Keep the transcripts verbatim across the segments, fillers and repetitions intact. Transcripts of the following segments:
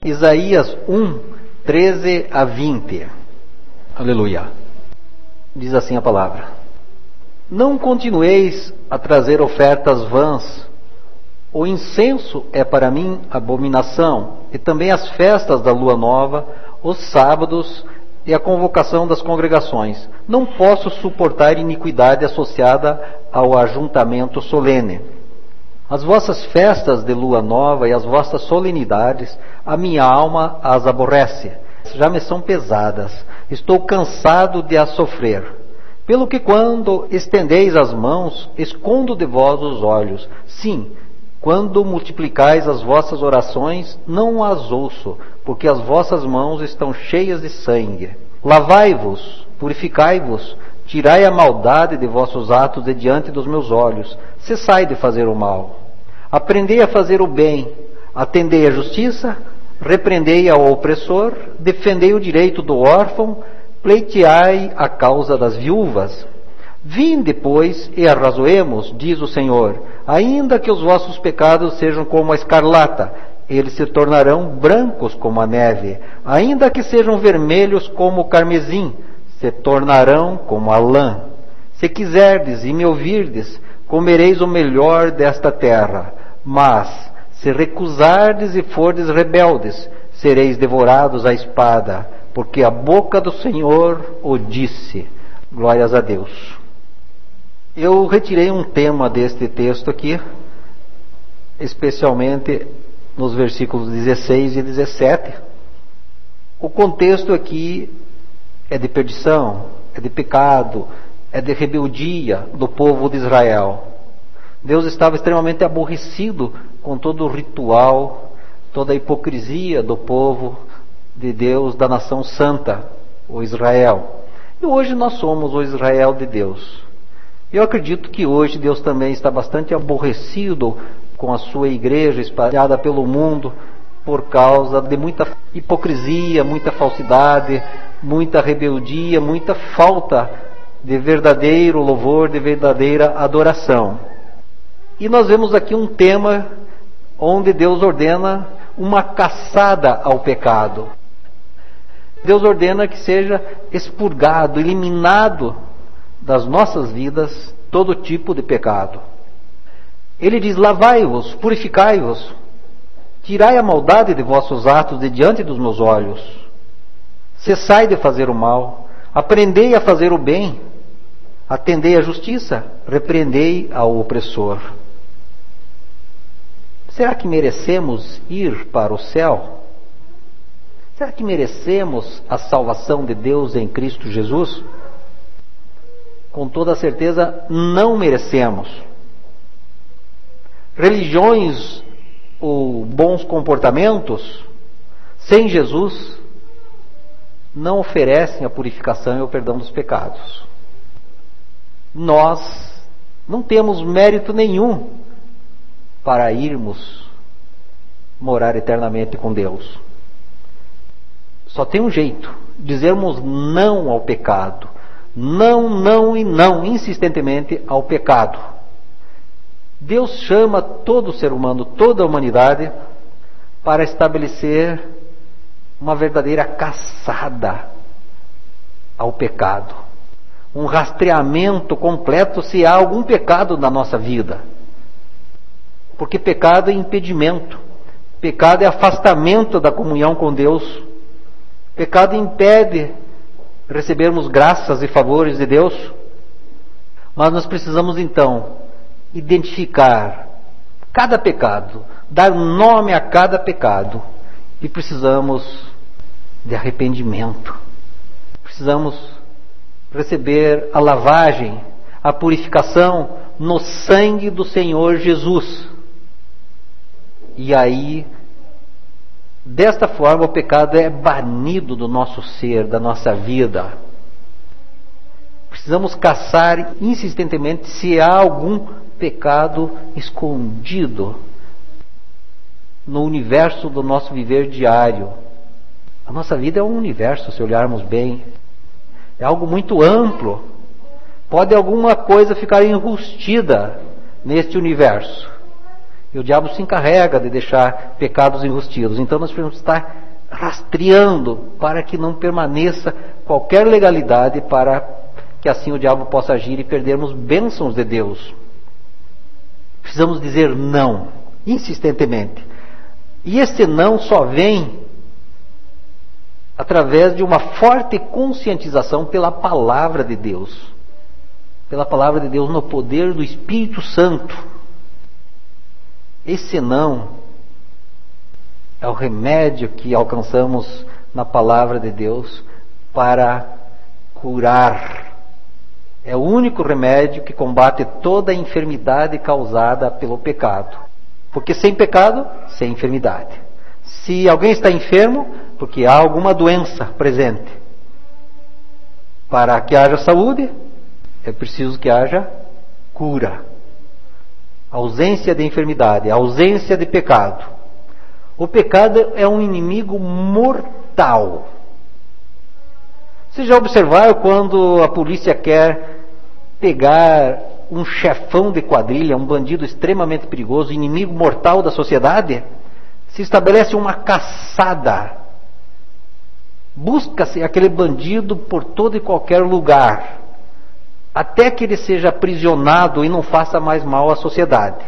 Isaías um, treze a vinte. Aleluia. Diz assim a palavra: Não continueis a trazer ofertas vãs. O incenso é para mim abominação, e também as festas da lua nova, os sábados e a convocação das congregações. Não posso suportar iniquidade associada ao ajuntamento solene. As vossas festas de lua nova e as vossas solenidades, a minha alma as aborrece. Já me são pesadas. Estou cansado de as sofrer. Pelo que quando estendeis as mãos, escondo de vós os olhos. Sim, quando multiplicais as vossas orações, não as ouço, porque as vossas mãos estão cheias de sangue. Lavai-vos, purificai-vos, tirai a maldade de vossos atos de diante dos meus olhos. Cessai de fazer o mal. Aprendei a fazer o bem, atendei a justiça, repreendei ao opressor, defendei o direito do órfão, pleiteai a causa das viúvas. Vinde, pois, e arrazoemos, diz o Senhor, ainda que os vossos pecados sejam como a escarlata, eles se tornarão brancos como a neve, ainda que sejam vermelhos como o carmesim, se tornarão como a lã. Se quiserdes e me ouvirdes, comereis o melhor desta terra, mas se recusardes e fordes rebeldes, sereis devorados à espada, porque a boca do Senhor o disse. Glórias a Deus. Eu retirei um tema deste texto aqui, especialmente nos versículos dezesseis e dezessete. O contexto aqui é de perdição, é de pecado, é de rebeldia do povo de Israel. Deus estava extremamente aborrecido com todo o ritual, toda a hipocrisia do povo de Deus, da nação santa, o Israel. E hoje nós somos o Israel de Deus. Eu acredito que hoje Deus também está bastante aborrecido com a sua igreja espalhada pelo mundo por causa de muita hipocrisia, muita falsidade, muita rebeldia, muita falta de verdadeiro louvor, de verdadeira adoração. E nós vemos aqui um tema onde Deus ordena uma caçada ao pecado. Deus ordena que seja expurgado, eliminado das nossas vidas todo tipo de pecado. Ele diz: lavai-vos, purificai-vos, tirai a maldade de vossos atos de diante dos meus olhos. Cessai de fazer o mal, aprendei a fazer o bem, atendei à justiça, repreendei ao opressor. Será que merecemos ir para o céu? Será que merecemos a salvação de Deus em Cristo Jesus? Com toda certeza, não merecemos. Religiões ou bons comportamentos sem Jesus não oferecem a purificação e o perdão dos pecados. Nós não temos mérito nenhum para irmos morar eternamente com Deus. Só tem um jeito: dizermos não ao pecado. Não, não e não, insistentemente ao pecado. Deus chama todo ser humano, toda a humanidade, para estabelecer uma verdadeira caçada ao pecado. Um rastreamento completo se há algum pecado na nossa vida. Porque pecado é impedimento. Pecado é afastamento da comunhão com Deus. Pecado impede recebermos graças e favores de Deus. Mas nós precisamos então identificar cada pecado, dar nome a cada pecado, e precisamos de arrependimento. Precisamos receber a lavagem, a purificação no sangue do Senhor Jesus. E aí, desta forma, o pecado é banido do nosso ser, da nossa vida. Precisamos caçar insistentemente se há algum pecado escondido no universo do nosso viver diário. A nossa vida é um universo, se olharmos bem. É algo muito amplo. Pode alguma coisa ficar enrustida neste universo. E o diabo se encarrega de deixar pecados enrustidos. Então nós precisamos estar rastreando para que não permaneça qualquer legalidade, para que assim o diabo possa agir e perdermos bênçãos de Deus. Precisamos dizer não, insistentemente. E esse não só vem através de uma forte conscientização pela palavra de Deus. Pela palavra de Deus, no poder do Espírito Santo. Esse não é o remédio que alcançamos na palavra de Deus para curar. É o único remédio que combate toda a enfermidade causada pelo pecado. Porque sem pecado, sem enfermidade. Se alguém está enfermo, porque há alguma doença presente. Para que haja saúde, é preciso que haja cura. Ausência de enfermidade, ausência de pecado. O pecado é um inimigo mortal. Você já observaram quando a polícia quer pegar um chefão de quadrilha, um bandido extremamente perigoso, inimigo mortal da sociedade? Se estabelece uma caçada. Busca-se aquele bandido por todo e qualquer lugar, até que ele seja aprisionado e não faça mais mal à sociedade.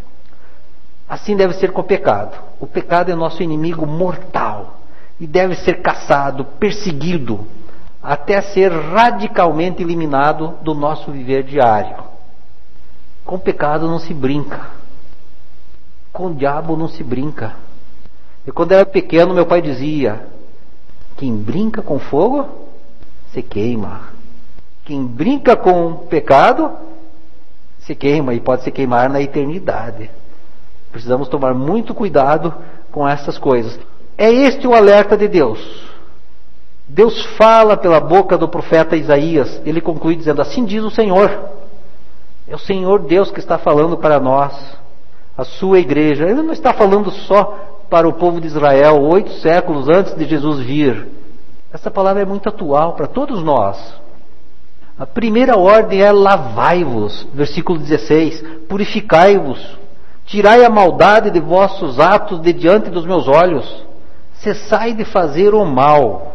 Assim deve ser com o pecado. O pecado é nosso inimigo mortal e deve ser caçado, perseguido, até ser radicalmente eliminado do nosso viver diário. Com o pecado não se brinca. Com o diabo não se brinca. E quando eu era pequeno, meu pai dizia: quem brinca com fogo, se queima. Quem brinca com o pecado, se queima, e pode se queimar na eternidade. Precisamos tomar muito cuidado com essas coisas. É este o alerta de Deus. Deus fala pela boca do profeta Isaías. Ele conclui dizendo: assim diz o Senhor. É o Senhor Deus que está falando para nós, a sua igreja. Ele não está falando só para o povo de Israel, oito séculos antes de Jesus vir. Essa palavra é muito atual para todos nós. A primeira ordem é: lavai-vos, versículo dezesseis, purificai-vos, tirai a maldade de vossos atos de diante dos meus olhos, cessai de fazer o mal.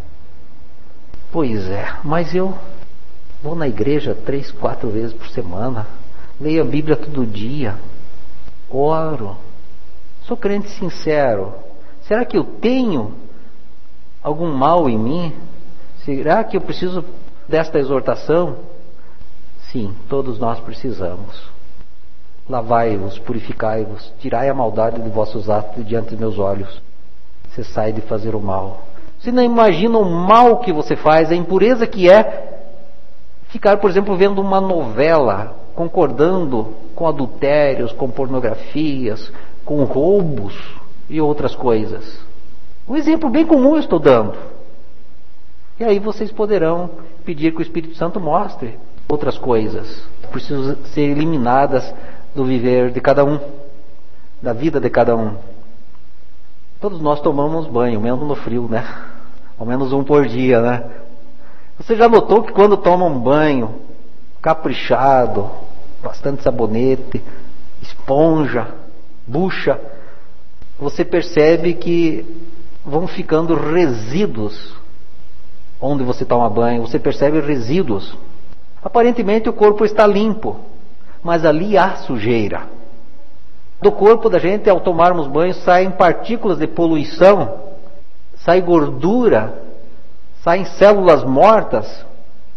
Pois é, mas eu vou na igreja três, quatro vezes por semana, leio a Bíblia todo dia, oro, sou crente sincero. Será que eu tenho algum mal em mim? Será que eu preciso desta exortação? Sim, todos nós precisamos. Lavai-vos, purificai-vos, tirai a maldade de vossos atos diante dos meus olhos, cessai de fazer o mal. Você não imagina o mal que você faz, a impureza que é ficar, por exemplo, vendo uma novela, concordando com adultérios, com pornografias, com roubos e outras coisas. Um exemplo bem comum eu estou dando. E aí vocês poderão pedir que o Espírito Santo mostre outras coisas que precisam ser eliminadas do viver de cada um, da vida de cada um. Todos nós tomamos banho, mesmo no frio, né? Ao menos um por dia, né? Você já notou que quando toma um banho caprichado, bastante sabonete, esponja, bucha, você percebe que vão ficando resíduos onde você toma banho, você percebe resíduos. Aparentemente o corpo está limpo, mas ali há sujeira. Do corpo da gente, ao tomarmos banho, saem partículas de poluição, sai gordura, saem células mortas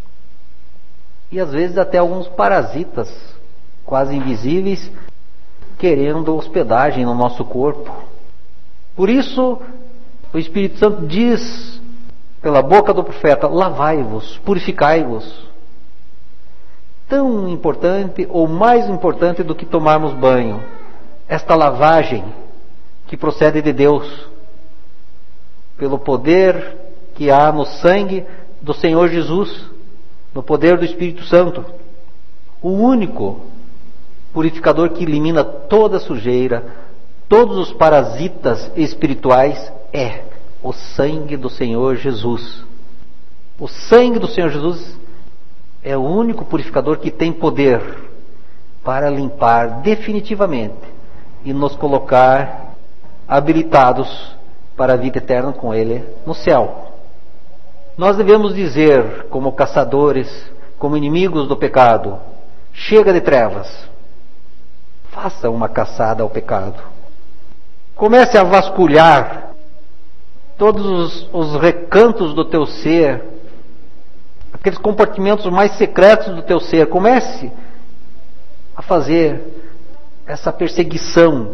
e às vezes até alguns parasitas quase invisíveis querendo hospedagem no nosso corpo. Por isso o Espírito Santo diz pela boca do profeta: lavai-vos, purificai-vos. Tão importante ou mais importante do que tomarmos banho, esta lavagem que procede de Deus, pelo poder que há no sangue do Senhor Jesus, no poder do Espírito Santo. O único purificador que elimina toda sujeira, todos os parasitas espirituais, é o sangue do Senhor Jesus. O sangue do Senhor Jesus é o único purificador que tem poder para limpar definitivamente e nos colocar habilitados para a vida eterna com Ele no céu. Nós devemos dizer, como caçadores, como inimigos do pecado: chega de trevas. Faça uma caçada ao pecado. Comece a vasculhar todos os, os recantos do teu ser, aqueles compartimentos mais secretos do teu ser. Comece a fazer essa perseguição.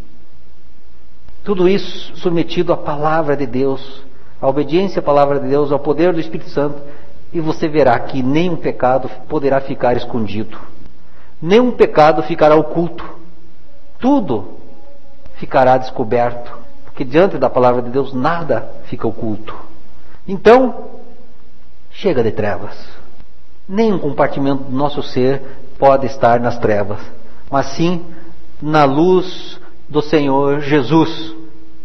Tudo isso submetido à palavra de Deus, à obediência à palavra de Deus, ao poder do Espírito Santo, e você verá que nenhum pecado poderá ficar escondido. Nenhum pecado ficará oculto. Tudo ficará descoberto, porque diante da palavra de Deus nada fica oculto. Então, chega de trevas. Nenhum compartimento do nosso ser pode estar nas trevas, mas sim na luz do Senhor Jesus.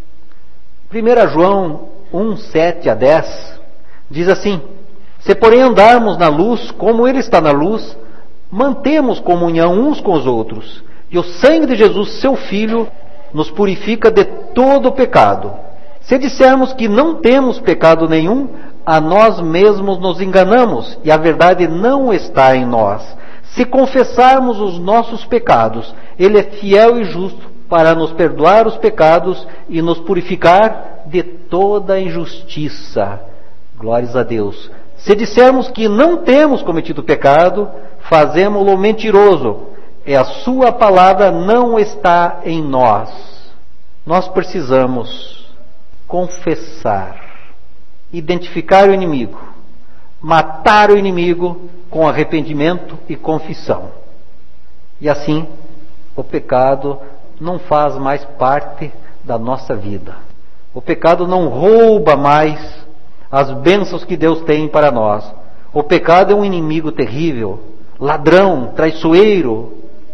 primeiro João um, sete a dez diz assim: se porém andarmos na luz, como Ele está na luz, mantemos comunhão uns com os outros, e o sangue de Jesus, seu Filho, nos purifica de todo o pecado. Se dissermos que não temos pecado nenhum, a nós mesmos nos enganamos, e a verdade não está em nós. Se confessarmos os nossos pecados, Ele é fiel e justo para nos perdoar os pecados e nos purificar de toda injustiça. Glórias a Deus. Se dissermos que não temos cometido pecado, fazemo-lo mentiroso, e a sua palavra não está em nós. Nós precisamos confessar, identificar o inimigo, matar o inimigo com arrependimento e confissão. E assim, o pecado não faz mais parte da nossa vida. O pecado não rouba mais as bênçãos que Deus tem para nós. O pecado é um inimigo terrível, ladrão, traiçoeiro,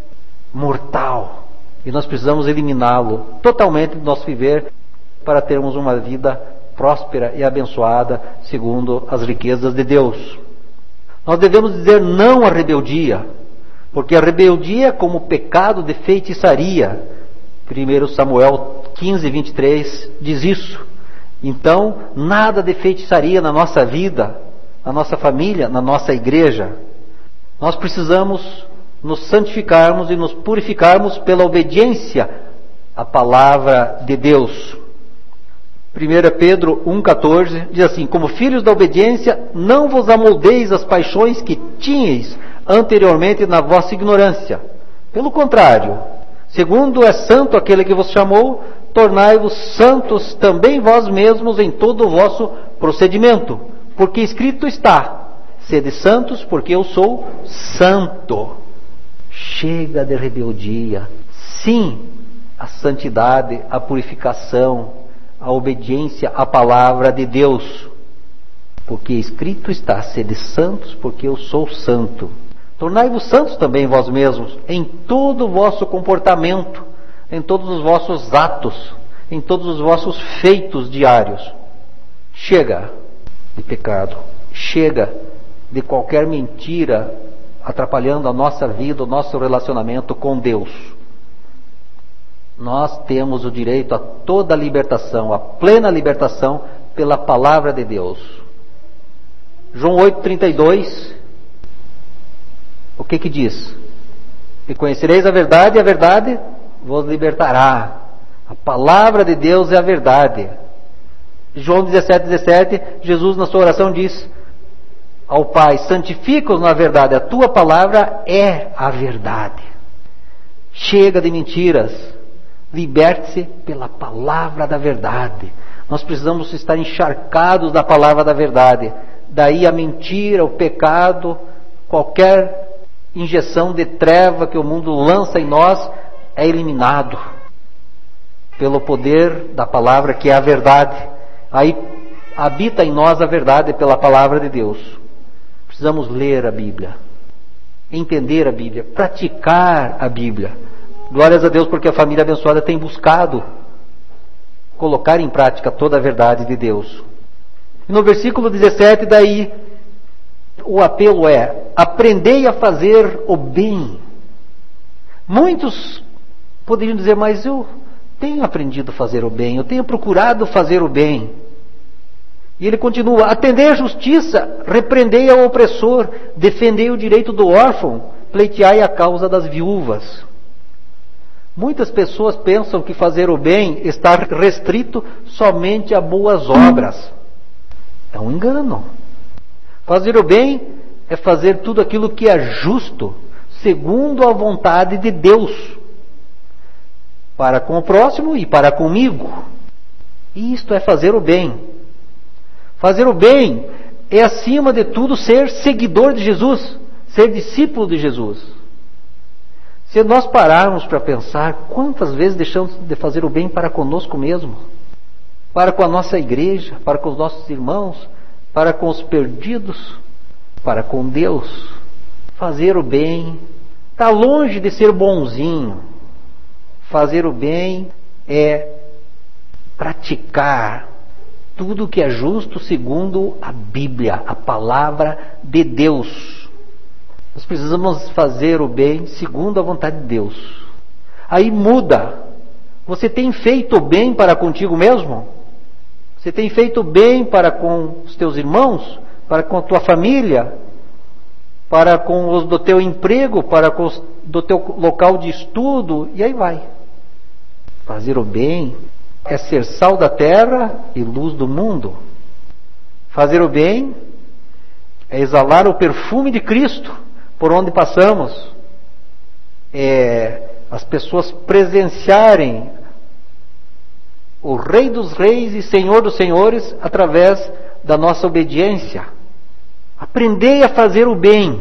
mortal. E nós precisamos eliminá-lo totalmente do nosso viver para termos uma vida próspera e abençoada segundo as riquezas de Deus. Nós devemos dizer não à rebeldia, porque a rebeldia é como pecado de feitiçaria. primeiro Samuel quinze, vinte e três diz isso. Então, nada de feitiçaria na nossa vida, na nossa família, na nossa igreja. Nós precisamos nos santificarmos e nos purificarmos pela obediência à palavra de Deus. primeiro Pedro um, catorze diz assim: como filhos da obediência, não vos amoldeis as paixões que tinhais anteriormente na vossa ignorância. Pelo contrário, segundo é santo aquele que vos chamou, tornai-vos santos também vós mesmos em todo o vosso procedimento, porque escrito está: sede santos, porque eu sou santo. Chega de rebeldia. Sim, a santidade, a purificação, a obediência à palavra de Deus. Porque escrito está: sede santos, porque eu sou santo. Tornai-vos santos também vós mesmos, em todo o vosso comportamento, em todos os vossos atos, em todos os vossos feitos diários. Chega de pecado, chega de qualquer mentira atrapalhando a nossa vida, o nosso relacionamento com Deus. Nós temos o direito a toda a libertação, a plena libertação pela palavra de Deus. João oito, trinta e dois, o que que diz? E conhecereis a verdade, e a verdade vos libertará. A palavra de Deus é a verdade. João dezessete, dezessete, Jesus na sua oração diz ao Pai: santifica-os na verdade, a tua palavra é a verdade. Chega de mentiras, liberte-se pela palavra da verdade. Nós precisamos estar encharcados da palavra da verdade. Daí a mentira, o pecado, qualquer injeção de treva que o mundo lança em nós é eliminado pelo poder da palavra que é a verdade. Aí habita em nós a verdade pela palavra de Deus. Precisamos ler a Bíblia, entender a Bíblia, praticar a Bíblia. Glórias a Deus, porque a família abençoada tem buscado colocar em prática toda a verdade de Deus. E no versículo dezessete, daí, o apelo é: aprendei a fazer o bem. Muitos Poderiam dizer, mas eu tenho aprendido a fazer o bem, eu tenho procurado fazer o bem. E ele continua, atendei a justiça, repreendei ao opressor, defendei o direito do órfão, pleiteai a causa das viúvas. Muitas pessoas pensam que fazer o bem está restrito somente a boas obras. É um engano. Fazer o bem é fazer tudo aquilo que é justo, segundo a vontade de Deus, para com o próximo e para comigo. Isto é fazer o bem. Fazer o bem é, acima de tudo, ser seguidor de Jesus, ser discípulo de Jesus. Se nós pararmos para pensar, quantas vezes deixamos de fazer o bem para conosco mesmo, para com a nossa igreja, para com os nossos irmãos, para com os perdidos, para com Deus. Fazer o bem está longe de ser bonzinho. Fazer o bem é praticar tudo o que é justo segundo a Bíblia, a palavra de Deus. Nós precisamos fazer o bem segundo a vontade de Deus. Aí muda. Você tem feito o bem para contigo mesmo? Você tem feito o bem para com os teus irmãos? Para com a tua família? Para com os do teu emprego? Para com os do teu local de estudo? E aí vai. Fazer o bem é ser sal da terra e luz do mundo. Fazer o bem é exalar o perfume de Cristo por onde passamos. É as pessoas presenciarem o Rei dos Reis e Senhor dos Senhores através da nossa obediência. Aprendei a fazer o bem.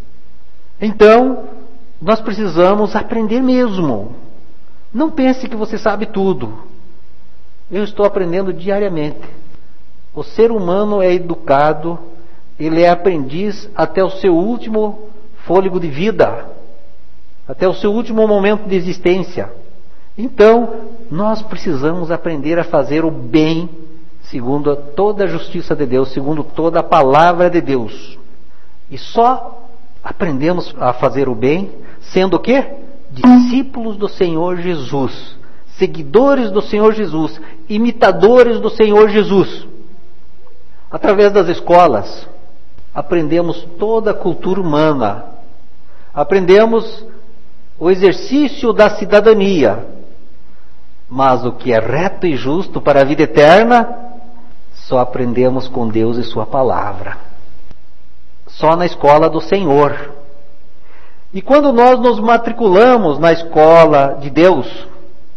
Então, nós precisamos aprender mesmo. Não pense que você sabe tudo. Eu estou aprendendo diariamente. O ser humano é educado, ele é aprendiz até o seu último fôlego de vida, até o seu último momento de existência. Então, nós precisamos aprender a fazer o bem, segundo toda a justiça de Deus, segundo toda a palavra de Deus. E só aprendemos a fazer o bem, sendo o quê? Discípulos do Senhor Jesus. Seguidores do Senhor Jesus, imitadores do Senhor Jesus. Através das escolas, aprendemos toda a cultura humana. Aprendemos o exercício da cidadania. Mas o que é reto e justo para a vida eterna, só aprendemos com Deus e Sua palavra. Só na escola do Senhor. E quando nós nos matriculamos na escola de Deus,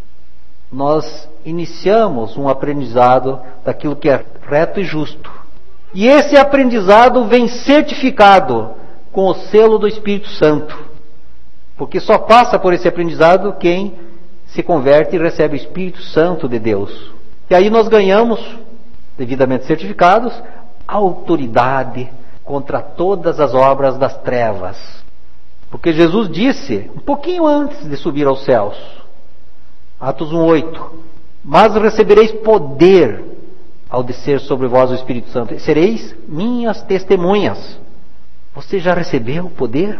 nós iniciamos um aprendizado daquilo que é reto e justo. E esse aprendizado vem certificado com o selo do Espírito Santo. Porque só passa por esse aprendizado quem se converte e recebe o Espírito Santo de Deus. E aí nós ganhamos, devidamente certificados, autoridade contra todas as obras das trevas. Porque Jesus disse, um pouquinho antes de subir aos céus, Atos um, oito. Mas recebereis poder ao descer sobre vós o Espírito Santo. Sereis minhas testemunhas. Você já recebeu o poder?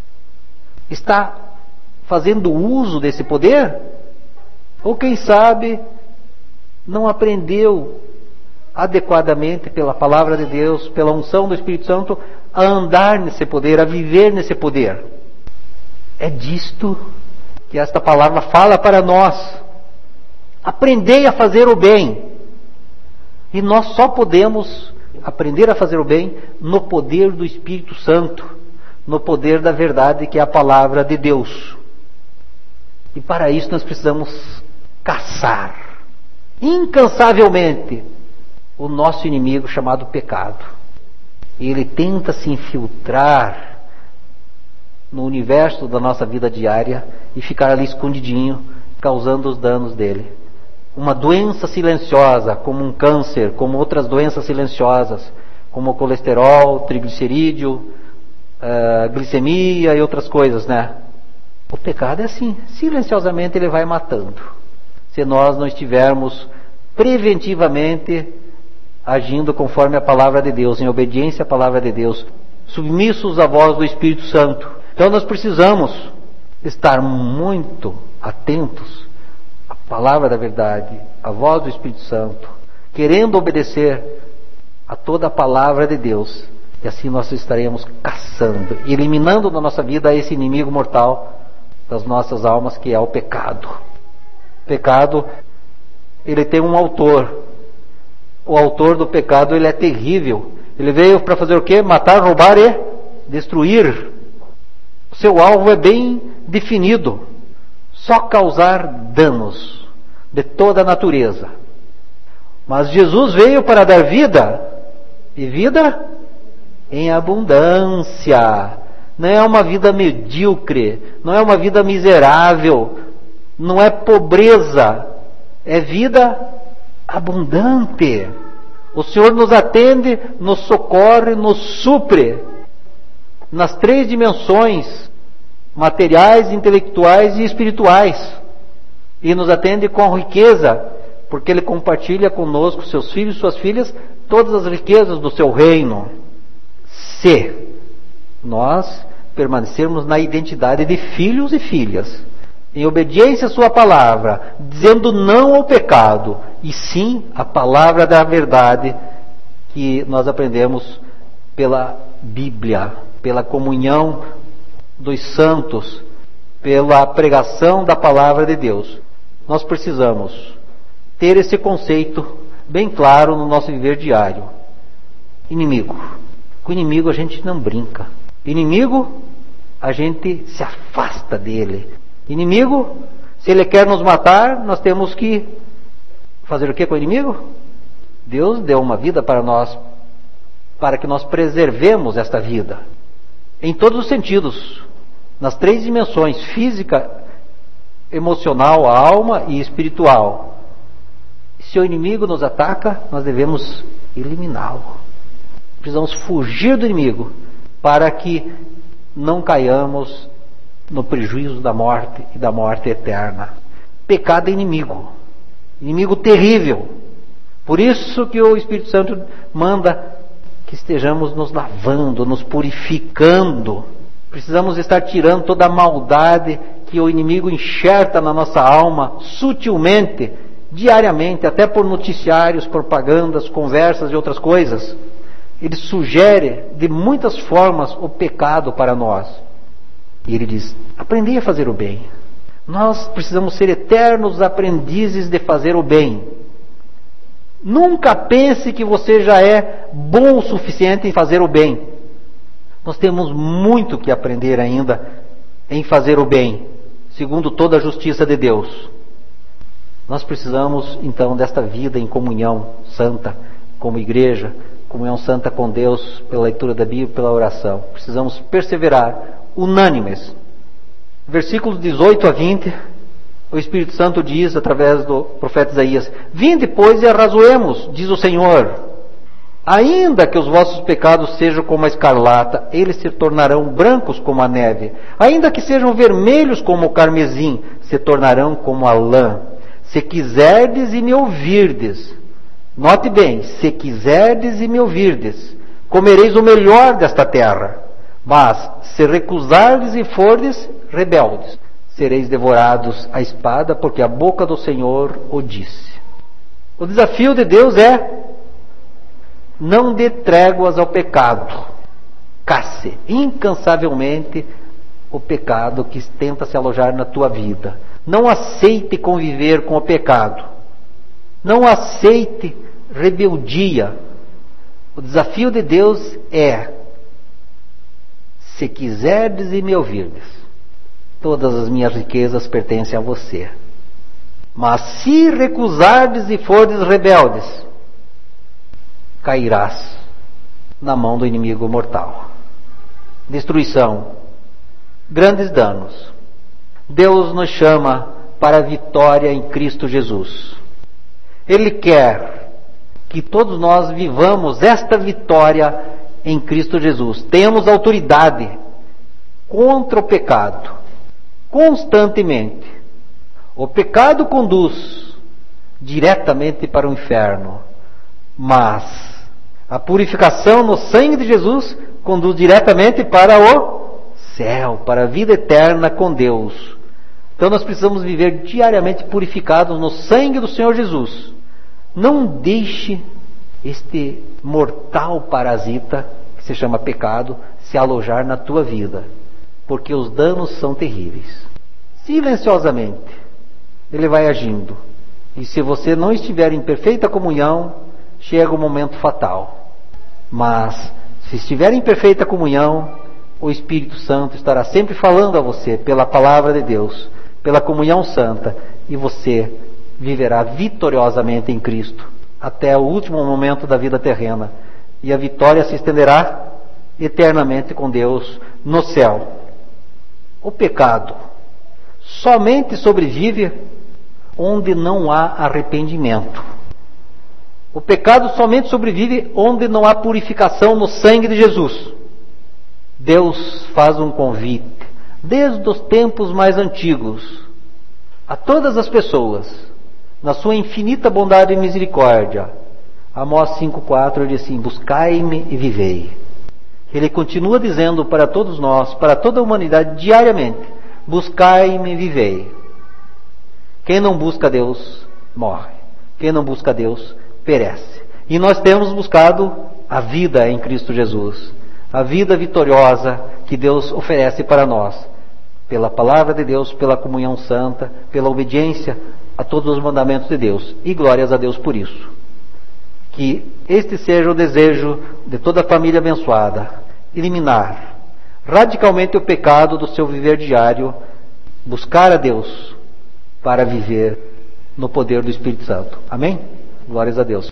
Está fazendo uso desse poder? Ou quem sabe não aprendeu adequadamente pela palavra de Deus, pela unção do Espírito Santo, a andar nesse poder, a viver nesse poder? É disto que esta palavra fala para nós. Aprendei a fazer o bem. E nós só podemos aprender a fazer o bem no poder do Espírito Santo, no poder da verdade que é a palavra de Deus. E para isso nós precisamos caçar incansavelmente o nosso inimigo chamado pecado. Ele tenta se infiltrar no universo da nossa vida diária e ficar ali escondidinho, causando os danos dele. Uma doença silenciosa, como um câncer, como outras doenças silenciosas, como o colesterol, triglicerídeo, uh, glicemia e outras coisas, né? O pecado é assim, silenciosamente ele vai matando. Se nós não estivermos preventivamente agindo conforme a palavra de Deus, em obediência à palavra de Deus, submissos à voz do Espírito Santo. Então nós precisamos estar muito atentos à palavra da verdade, à voz do Espírito Santo, querendo obedecer a toda a palavra de Deus. E assim nós estaremos caçando, eliminando da nossa vida esse inimigo mortal das nossas almas, que é o pecado. O pecado, ele tem um autor. O autor do pecado, ele é terrível. Ele veio para fazer o quê? Matar, roubar e destruir. O seu alvo é bem definido. Só causar danos de toda a natureza. Mas Jesus veio para dar vida, e vida em abundância. Não é uma vida medíocre, não é uma vida miserável, não é pobreza, é vida abundante. O Senhor nos atende, nos socorre, nos supre nas três dimensões, materiais, intelectuais e espirituais, e nos atende com riqueza, porque Ele compartilha conosco, seus filhos e suas filhas, todas as riquezas do seu reino. Se nós permanecermos na identidade de filhos e filhas, em obediência à sua palavra, dizendo não ao pecado, e sim à palavra da verdade, que nós aprendemos pela Bíblia, pela comunhão dos santos, pela pregação da palavra de Deus. Nós precisamos ter esse conceito bem claro no nosso viver diário. Inimigo. Com o inimigo a gente não brinca. Inimigo, a gente se afasta dele. Inimigo, se ele quer nos matar, nós temos que fazer o que com o inimigo? Deus deu uma vida para nós, para que nós preservemos esta vida. Em todos os sentidos. Nas três dimensões, física, emocional, a alma e espiritual. Se o inimigo nos ataca, nós devemos eliminá-lo. Precisamos fugir do inimigo para que não caiamos no prejuízo da morte e da morte eterna. Pecado é inimigo. Inimigo terrível. Por isso que o Espírito Santo manda que estejamos nos lavando, nos purificando. Precisamos estar tirando toda a maldade que o inimigo enxerta na nossa alma, sutilmente, diariamente, até por noticiários, propagandas, conversas e outras coisas. Ele sugere de muitas formas o pecado para nós. E ele diz, aprendi a fazer o bem. Nós precisamos ser eternos aprendizes de fazer o bem. Nunca pense que você já é bom o suficiente em fazer o bem. Nós temos muito que aprender ainda em fazer o bem, segundo toda a justiça de Deus. Nós precisamos então desta vida em comunhão santa, como igreja, comunhão santa com Deus, pela leitura da Bíblia e pela oração. Precisamos perseverar, unânimes. Versículos dezoito a vinte, o Espírito Santo diz, através do profeta Isaías, vinde, pois, e arrazoemos, diz o Senhor. Ainda que os vossos pecados sejam como a escarlata, eles se tornarão brancos como a neve. Ainda que sejam vermelhos como o carmesim, se tornarão como a lã. Se quiserdes e me ouvirdes, note bem, se quiserdes e me ouvirdes, comereis o melhor desta terra. Mas, se recusardes e fordes rebeldes, sereis devorados à espada, porque a boca do Senhor o disse. O desafio de Deus é, não dê tréguas ao pecado. Casse incansavelmente o pecado que tenta se alojar na tua vida. Não aceite conviver com o pecado. Não aceite rebeldia. O desafio de Deus é, se quiserdes e me ouvirdes, todas as minhas riquezas pertencem a você. Mas se recusardes e fordes rebeldes, cairás na mão do inimigo mortal. Destruição, grandes danos. Deus nos chama para a vitória em Cristo Jesus. Ele quer que todos nós vivamos esta vitória em Cristo Jesus. Temos autoridade contra o pecado, constantemente. O pecado conduz diretamente para o inferno, mas a purificação no sangue de Jesus conduz diretamente para o céu, para a vida eterna com Deus. Então nós precisamos viver diariamente purificados no sangue do Senhor Jesus. Não deixe este mortal parasita, que se chama pecado, se alojar na tua vida, porque os danos são terríveis. Silenciosamente, ele vai agindo. E se você não estiver em perfeita comunhão, chega o momento fatal. Mas, se estiver em perfeita comunhão, o Espírito Santo estará sempre falando a você pela palavra de Deus, pela comunhão santa, e você viverá vitoriosamente em Cristo, até o último momento da vida terrena. E a vitória se estenderá eternamente com Deus no céu. O pecado somente sobrevive onde não há arrependimento. O pecado somente sobrevive onde não há purificação no sangue de Jesus. Deus faz um convite, desde os tempos mais antigos, a todas as pessoas, na sua infinita bondade e misericórdia. Amós cinco, quatro diz assim: buscai-me e vivei. Ele continua dizendo para todos nós, para toda a humanidade, diariamente: buscai-me e vivei. Quem não busca Deus, morre. Quem não busca Deus, perece. E nós temos buscado a vida em Cristo Jesus, a vida vitoriosa que Deus oferece para nós, pela palavra de Deus, pela comunhão santa, pela obediência a todos os mandamentos de Deus. E glórias a Deus por isso. Que este seja o desejo de toda a família abençoada: eliminar radicalmente o pecado do seu viver diário, buscar a Deus para viver no poder do Espírito Santo. Amém? Glórias a Deus.